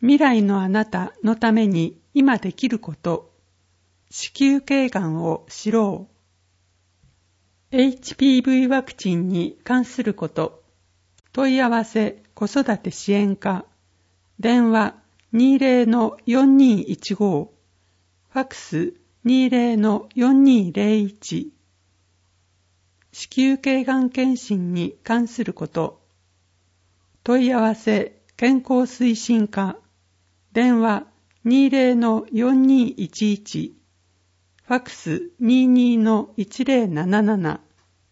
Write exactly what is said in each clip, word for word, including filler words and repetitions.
未来のあなたのために今できること、子宮頸がんを知ろう。エイチピーブイ ワクチンに関すること、問い合わせ子育て支援課、電話 にじゅうのよんにいちご、ファックス にじゅうのよんにーぜろいち、子宮頸がん検診に関すること、問い合わせ健康推進課、電話 にじゅうのよんにーいちいち、ファックス にじゅうにのいちぜろなななな。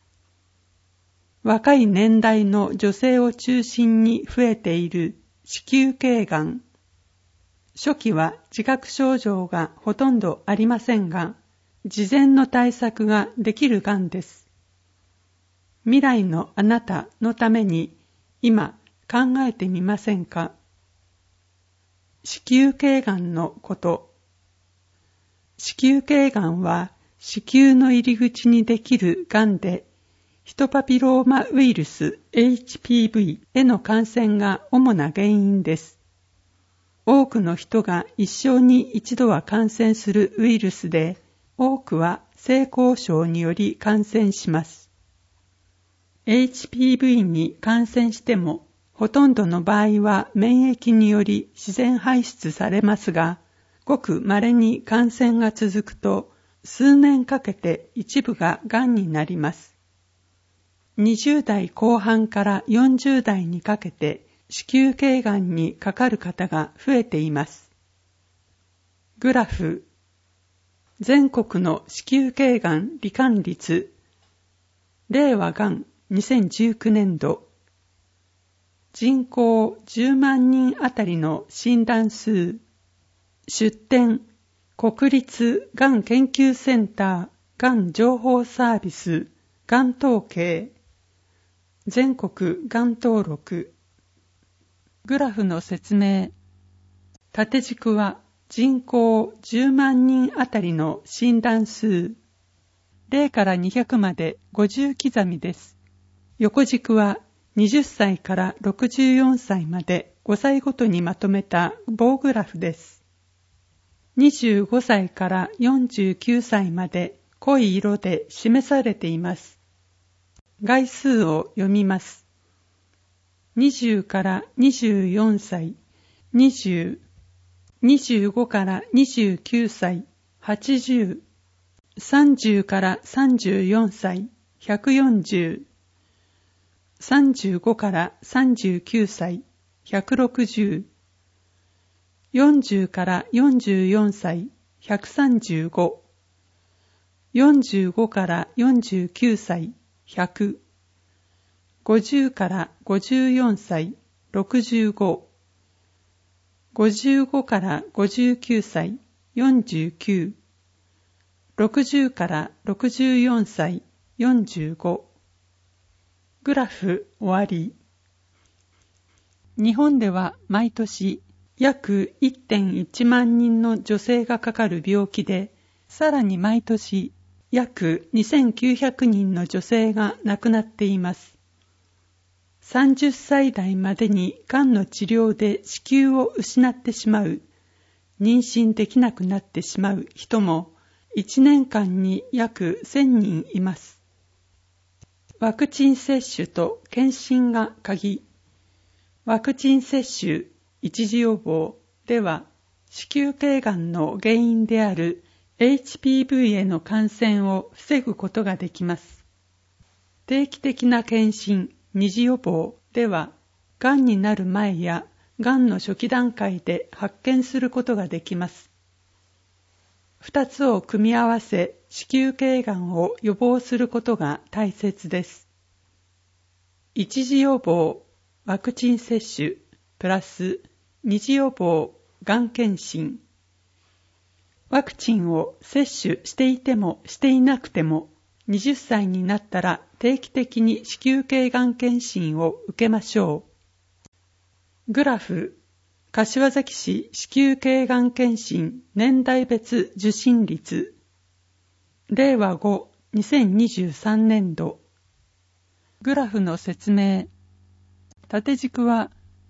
若い年代の女性を中心に増えている子宮頸がん。初期は自覚症状がほとんどありませんが、事前の対策ができるがんです。未来のあなたのために今考えてみませんか？子宮頸がんのこと。子宮頸がんは子宮の入り口にできるがんで、ヒトパピローマウイルス エイチピーブイ への感染が主な原因です。多くの人が一生に一度は感染するウイルスで、多くは性交渉により感染します。エイチピーブイ に感染しても、ほとんどの場合は免疫により自然排出されますが、ごく稀に感染が続くと、数年かけて一部ががんになります。にじゅう代後半からよんじゅう代にかけて子宮頸がんにかかる方が増えています。グラフ。全国の子宮頸がん罹患率。令和がんにせんじゅうきゅうねんど。人口じゅうまんにんあたりの診断数。出典、国立がん研究センターがん情報サービス、がん統計。全国がん登録。グラフの説明。縦軸は人口じゅうまんにんあたりの診断数。ゼロからにひゃくまでごじゅう刻みです。横軸ははたちからろくじゅうよんさいまでごさいごとにまとめた棒グラフです。にじゅうごさいからよんじゅうきゅうさいまで濃い色で示されています。概数を読みます。にじゅうからにじゅうよんさい、にじゅう、にじゅうごからにじゅうきゅうさい、はちじゅう、さんじゅうからさんじゅうよんさい、ひゃくよんじゅう、さんじゅうごからさんじゅうきゅうさい、ひゃくろくじゅう、よんじゅうからよんじゅうよんさい、ひゃくさんじゅうご、よんじゅうごからよんじゅうきゅうさい、ひゃく、ごじゅうからごじゅうよんさい、ろくじゅうご、ごじゅうごからごじゅうきゅうさい、よんじゅうきゅう、ろくじゅうからろくじゅうよんさい、よんじゅうご。グラフ終わり。日本では毎年約 いってんいちまんにんの女性がかかる病気で、さらに毎年約にせんきゅうひゃくにんの女性が亡くなっています。さんじゅっさい代までにがんの治療で子宮を失ってしまう、妊娠できなくなってしまう人もいちねんかんに約せんにんいます。ワクチン接種と検診が鍵。ワクチン接種、一時予防では、子宮頸がんの原因である エイチピーブイ への感染を防ぐことができます。定期的な検診、二次予防では、がんになる前やがんの初期段階で発見することができます。二つを組み合わせ、子宮頸がんを予防することが大切です。一次予防、ワクチン接種、プラス二次予防、がん検診。ワクチンを接種していてもしていなくても、はたちになったら定期的に子宮頸がん検診を受けましょう。グラフ、柏崎市子宮頸がん検診年代別受診率。令和ご、にせんにじゅうさんねんど。グラフの説明。縦軸は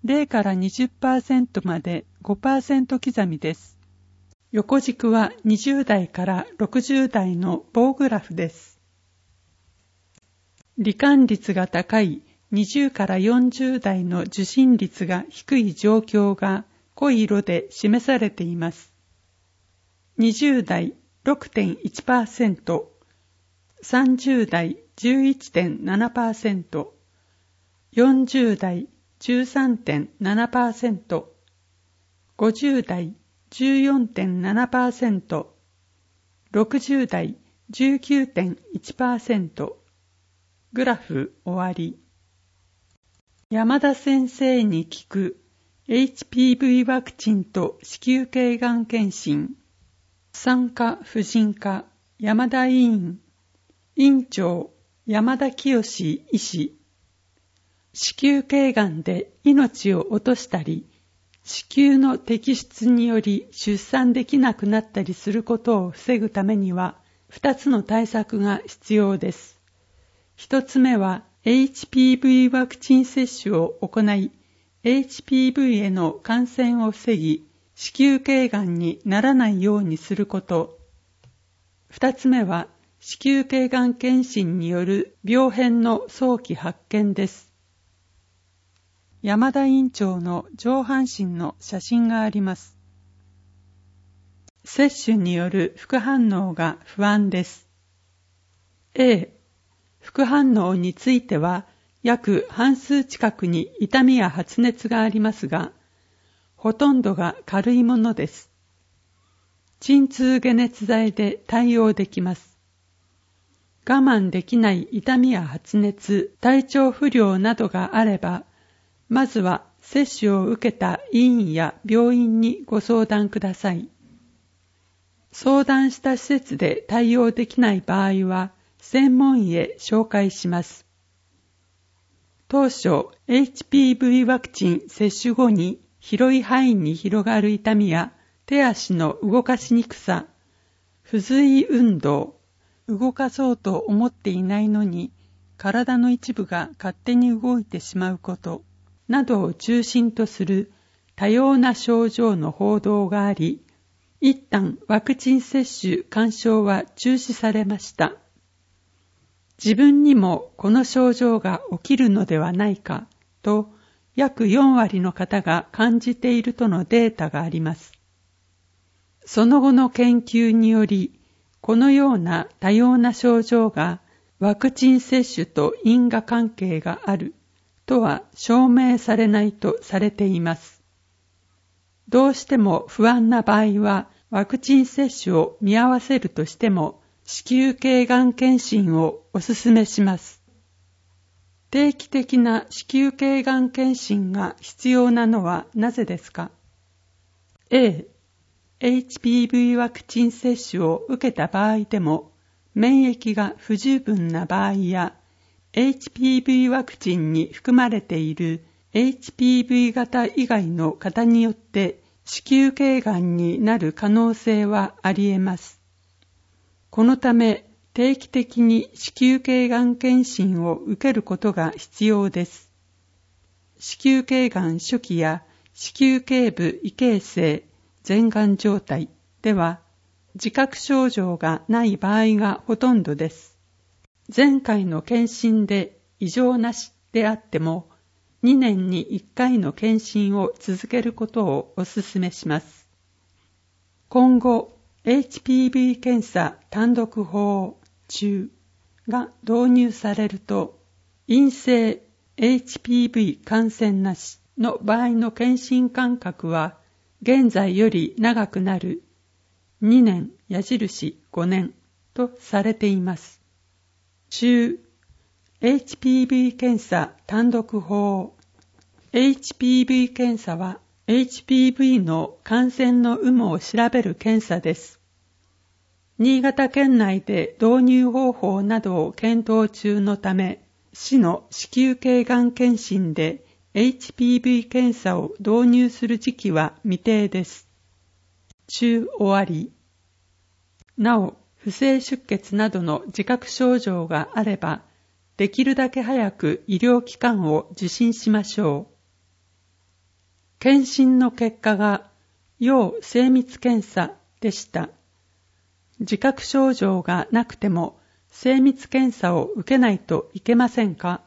ゼロから にじゅっパーセント まで ごパーセント 刻みです。横軸はにじゅう代からろくじゅう代の棒グラフです。罹患率が高いにじゅうからよんじゅう代の受診率が低い状況が濃い色で示されています。にじゅう代 ろくてんいちパーセント、さんじゅう代 じゅういちてんななパーセント、よんじゅう代 じゅうさんてんななパーセント、ごじゅう代 じゅうよんてんななパーセント、ろくじゅう代 じゅうきゅうてんいちパーセント。グラフ終わり。山田先生に聞く エイチピーブイ ワクチンと子宮頸がん検診。産科婦人科山田委員。院長山田清医師。子宮頸がんで命を落としたり、子宮の摘出により出産できなくなったりすることを防ぐためには、二つの対策が必要です。一つ目は エイチピーブイ ワクチン接種を行い、エイチピーブイ への感染を防ぎ、子宮頸がんにならないようにすること。二つ目は子宮頸がん検診による病変の早期発見です。山田院長の上半身の写真があります。接種による副反応が不安です。A、副反応については約半数近くに痛みや発熱がありますが、ほとんどが軽いものです。鎮痛解熱剤で対応できます。我慢できない痛みや発熱、体調不良などがあれば、まずは接種を受けた医院や病院にご相談ください。相談した施設で対応できない場合は、専門医へ紹介します。当初、エイチピーブイ ワクチン接種後に広い範囲に広がる痛みや手足の動かしにくさ、不随運動、動かそうと思っていないのに体の一部が勝手に動いてしまうことなどを中心とする多様な症状の報道があり、一旦ワクチン接種勧奨は中止されました。自分にもこの症状が起きるのではないかと約よん割の方が感じているとのデータがあります。その後の研究により、このような多様な症状がワクチン接種と因果関係があるとは証明されないとされています。どうしても不安な場合はワクチン接種を見合わせるとしても子宮頸がん検診をお勧めします。定期的な子宮頸がん検診が必要なのはなぜですか？ A、エイチピーブイ ワクチン接種を受けた場合でも免疫が不十分な場合や エイチピーブイ ワクチンに含まれている エイチピーブイ 型以外の方によって子宮頸がんになる可能性はあり得ます。このため定期的に子宮頸がん検診を受けることが必要です。子宮頸がん初期や子宮頸部異形成、前がん状態では自覚症状がない場合がほとんどです。前回の検診で異常なしであってもにねんにいっかいの検診を続けることをお勧めします。今後、エイチピーブイ 検査単独法中が導入されると、陰性 エイチピーブイ 感染なしの場合の検診間隔は現在より長くなるにねん矢印ごねんとされています。中 エイチピーブイ 検査単独法 エイチピーブイ 検査はエイチピーブイ の感染の有無を調べる検査です。新潟県内で導入方法などを検討中のため、市の子宮頸がん検診で エイチピーブイ 検査を導入する時期は未定です。中終わり。なお、不正出血などの自覚症状があれば、できるだけ早く医療機関を受診しましょう。 検診の結果が要精密検査でした。自覚症状がなくても精密検査を受けないといけませんか？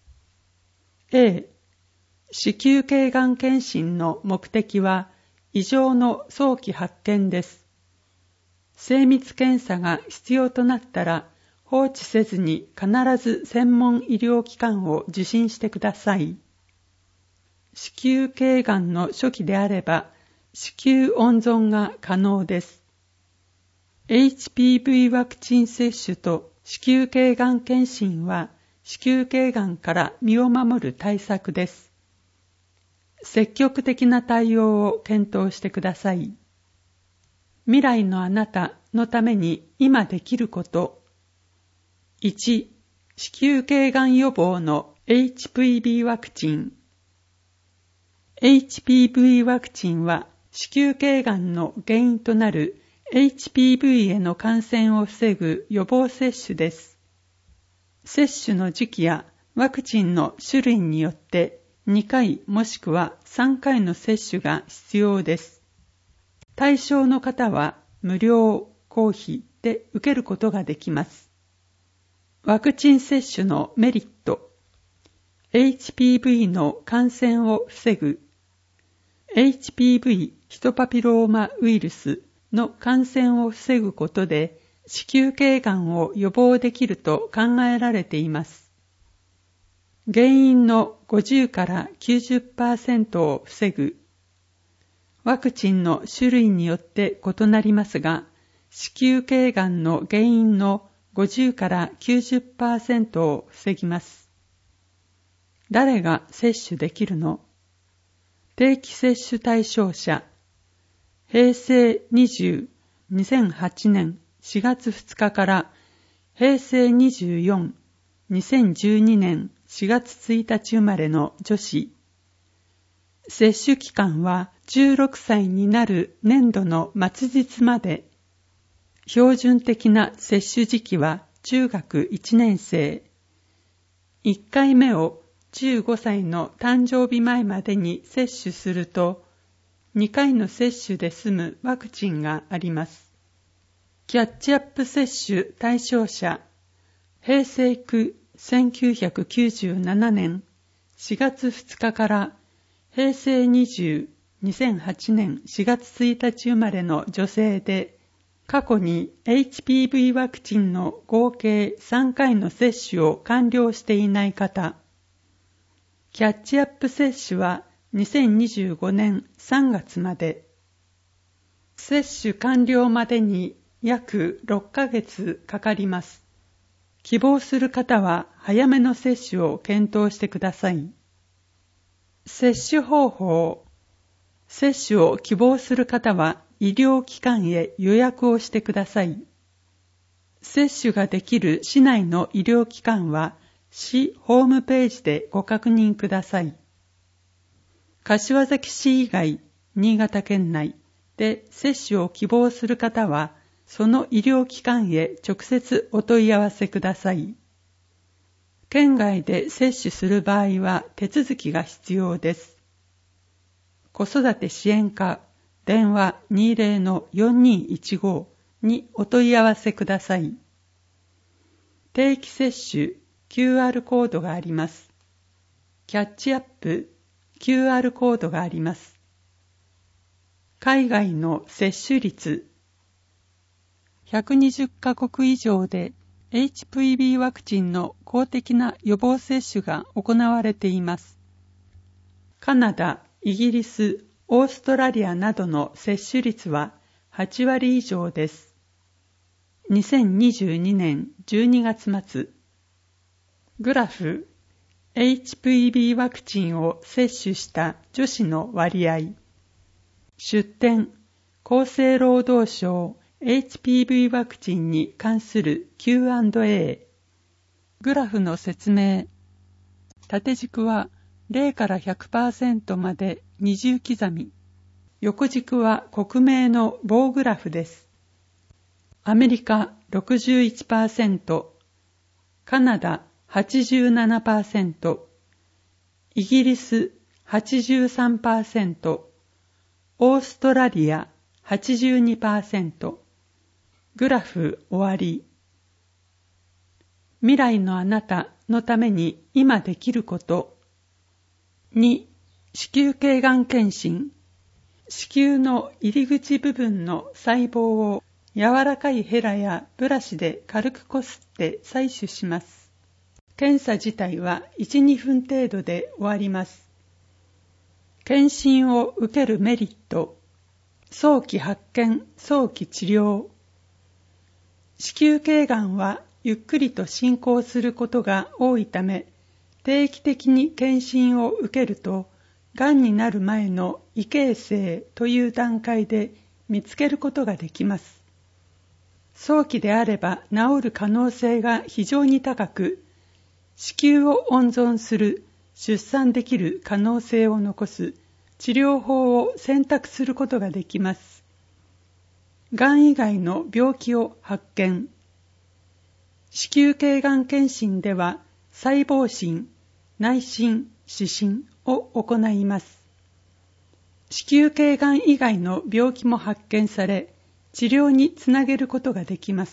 A、子宮頸がん検診の目的は異常の早期発見です。精密検査が必要となったら放置せずに必ず専門医療機関を受診してください。子宮頸がんの初期であれば子宮温存が可能です。エイチピーブイ ワクチン接種と子宮頸がん検診は子宮頸がんから身を守る対策です。積極的な対応を検討してください。未来のあなたのために今できること。いち、子宮頸がん予防の エイチピーブイ ワクチン。エイチピーブイ ワクチンは子宮頸がんの原因となる エイチピーブイ への感染を防ぐ予防接種です。接種の時期やワクチンの種類によってにかいもしくはさんかいの接種が必要です。対象の方は無料、公費で受けることができます。ワクチン接種のメリット。エイチピーブイ の感染を防ぐ。エイチピーブイ ヒトパピローマウイルスの感染を防ぐことで子宮頸がんを予防できると考えられています。原因のごじゅうからきゅうじゅっパーセント を防ぐ。ワクチンの種類によって異なりますが、子宮頸がんの原因のごじゅうからきゅうじゅっパーセント を防ぎます。誰が接種できるの？定期接種対象者。へいせいにじゅう、にせんはちねんしがつふつかからへいせいにじゅうよん、にせんじゅうにねんしがつついたち生まれの女子。接種期間はじゅうろくさいになる年度の末日まで。標準的な接種時期は中学いちねんせい。いっかいめをじゅうごさいの誕生日前までに接種すると、にかいの接種で済むワクチンがあります。キャッチアップ接種対象者。平成区せんきゅうひゃくきゅうじゅうななねんしがつふつかからへいせいにじゅう、にせんはちねんしがつついたち生まれの女性で、過去に エイチピーブイ ワクチンの合計さんかいの接種を完了していない方。キャッチアップ接種はにせんにじゅうごねんさんがつまで。接種完了までに約ろっかげつかかります。希望する方は早めの接種を検討してください。接種方法。接種を希望する方は医療機関へ予約をしてください。接種ができる市内の医療機関は市ホームページでご確認ください。柏崎市以外、新潟県内で接種を希望する方は、その医療機関へ直接お問い合わせください。県外で接種する場合は手続きが必要です。子育て支援課電話 にじゅうのよんにいちご にお問い合わせください。定期接種 キューアール コードがあります。キャッチアップ キューアール コードがあります。海外の接種率。ひゃくにじゅっかこく以上で エイチピーブイ ワクチンの公的な予防接種が行われています。カナダ、イギリス、オーストラリアなどの接種率ははちわり以上です。にせんにじゅうにねんじゅうにがつまつ。グラフ、エイチピーブイ ワクチンを接種した女子の割合。出典、厚生労働省 エイチピーブイ ワクチンに関する キューアンドエー。グラフの説明。縦軸はゼロからひゃくパーセントまで二重刻み。横軸は国名の棒グラフです。アメリカ ろくじゅういちパーセント、カナダ はちじゅうななパーセント、イギリスはちじゅうさんパーセント、オーストラリア はちじゅうにパーセント。グラフ終わり。未来のあなたのために今できること。に、子宮頸がん検診。子宮の入り口部分の細胞を柔らかいヘラやブラシで軽くこすって採取します。検査自体はいち、にふん程度で終わります。検診を受けるメリット。早期発見、早期治療。子宮頸がんはゆっくりと進行することが多いため、定期的に検診を受けると、がんになる前の異形成という段階で見つけることができます。早期であれば治る可能性が非常に高く、子宮を温存する、出産できる可能性を残す治療法を選択することができます。がん以外の病気を発見。子宮頸がん検診では細胞診、内診、視診を行います。子宮頸がん以外の病気も発見され、治療につなげることができます。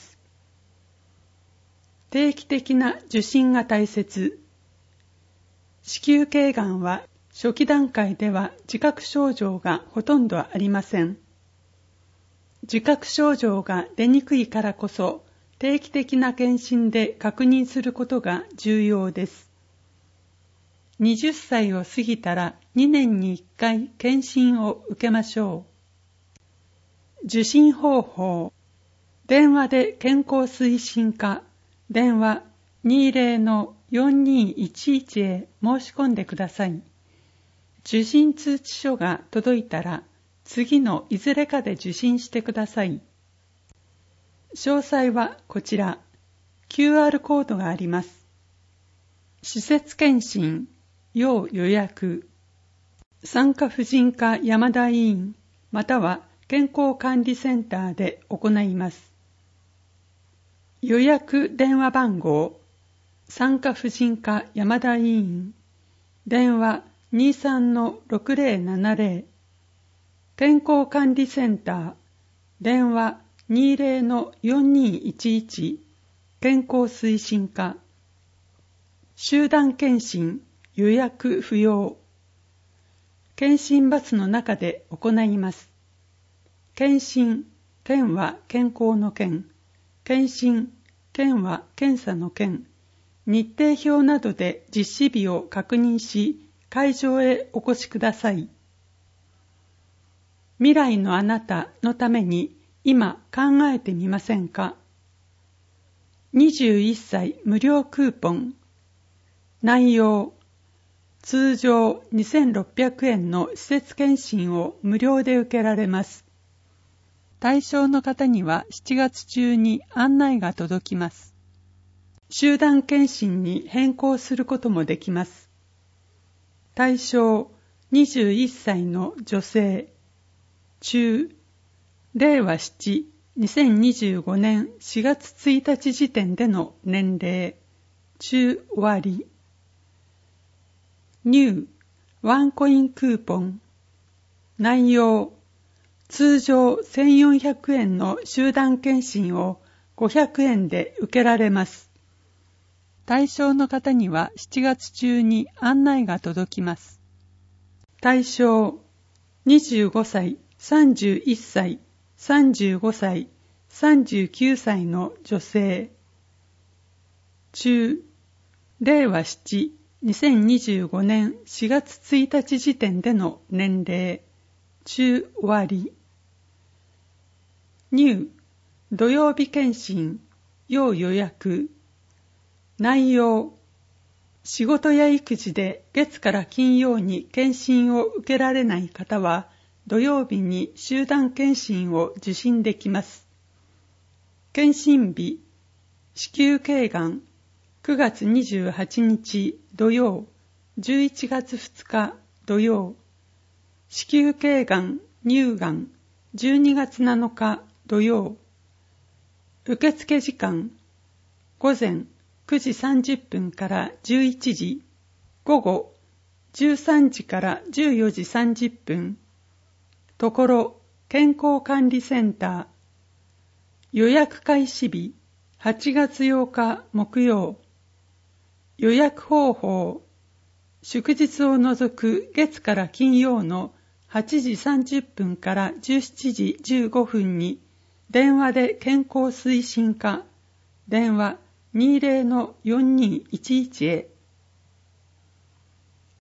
定期的な受診が大切。子宮頸がんは初期段階では自覚症状がほとんどありません。自覚症状が出にくいからこそ、定期的な検診で確認することが重要です。はたちを過ぎたらにねんにいっかい検診を受けましょう。受診方法。電話で健康推進課、電話 にじゅうのよんにいちいち へ申し込んでください。受診通知書が届いたら、次のいずれかで受診してください。詳細はこちら、キューアール コードがあります。施設検診、要予約。産科婦人科山田医院、または健康管理センターで行います。予約電話番号、産科婦人科山田医院、電話 にじゅうさんのろくぜろななぜろ、健康管理センター、電話 にじゅうのよんにいちいち、健康推進課。集団検診、予約不要。検診バスの中で行います。検診、検は健康の検。検診、検は検査の検。日程表などで実施日を確認し、会場へお越しください。未来のあなたのために今考えてみませんか？にじゅういっさい無料クーポン。内容。通常にせんろっぴゃくえんの施設検診を無料で受けられます。対象の方にはしちがつ中に案内が届きます。集団検診に変更することもできます。対象にじゅういっさいの女性。中、れいわなな、にせんにじゅうごねんしがつついたち時点での年齢。中割。入、ワンコインクーポン。内容、通常せんよんひゃくえんの集団検診をごひゃくえんで受けられます。対象の方にはしちがつ中に案内が届きます。対象、にじゅうごさい、さんじゅういっさい、さんじゅうごさい、さんじゅうきゅうさいの女性。中、れいわなな、にせんにじゅうごねんしがつついたち時点での年齢。中割。入、土曜日検診、要予約。内容、仕事や育児で月から金曜に検診を受けられない方は、土曜日に集団検診を受診できます。検診日、子宮頸がん、くがつにじゅうはちにち土曜、じゅういちがつふつか土曜。子宮頸がん、乳がん、じゅうにがつなのか土曜。受付時間、ごぜんくじさんじゅっぷんからじゅういちじ、午後じゅうさんじからじゅうよじさんじゅっぷん、ところ健康管理センター。予約開始日はちがつようか木曜。予約方法、祝日を除く月から金曜のはちじさんじゅっぷんからじゅうしちじじゅうごふんに電話で健康推進課、電話 にじゅうのよんにいちいち へ。